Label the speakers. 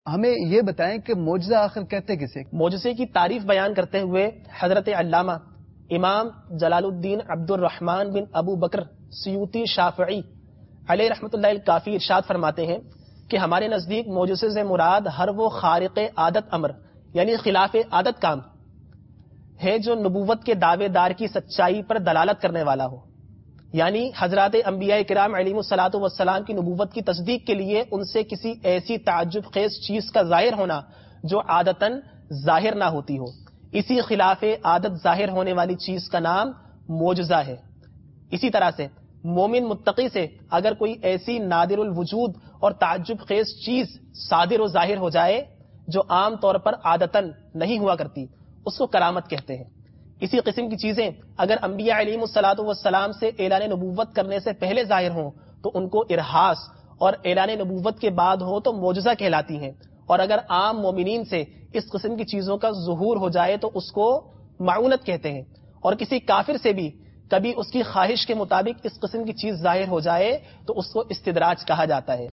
Speaker 1: ہمیں یہ بتائیں کہ معجزہ آخر کہتے کسے؟
Speaker 2: معجزے کی تعریف بیان کرتے ہوئے حضرت علامہ امام جلال الدین عبد الرحمن بن ابو بکر سیوطی شافعی علیہ رحمۃ اللہ الکافی ارشاد فرماتے ہیں کہ ہمارے نزدیک معجزے سے مراد ہر وہ خارق عادت امر یعنی خلاف عادت کام ہے جو نبوت کے دعوے دار کی سچائی پر دلالت کرنے والا ہو، یعنی حضرات انبیاء کرام علیہم الصلاۃ والسلام کی نبوت کی تصدیق کے لیے ان سے کسی ایسی تعجب خیز چیز کا ظاہر ہونا جو عادتاً ظاہر نہ ہوتی ہو، اسی خلاف عادت ظاہر ہونے والی چیز کا نام معجزہ ہے۔ اسی طرح سے مومن متقی سے اگر کوئی ایسی نادر الوجود اور تعجب خیز چیز صادر و ظاہر ہو جائے جو عام طور پر عادتاً نہیں ہوا کرتی، اس کو کرامت کہتے ہیں۔ اسی قسم کی چیزیں اگر انبیاء علیہم الصلاۃ والسلام سے اعلان نبوت کرنے سے پہلے ظاہر ہوں تو ان کو ارہاس، اور اعلان نبوت کے بعد ہو تو معجزہ کہلاتی ہیں، اور اگر عام مومنین سے اس قسم کی چیزوں کا ظہور ہو جائے تو اس کو معونت کہتے ہیں، اور کسی کافر سے بھی کبھی اس کی خواہش کے مطابق اس قسم کی چیز ظاہر ہو جائے تو اس کو استدراج کہا جاتا ہے۔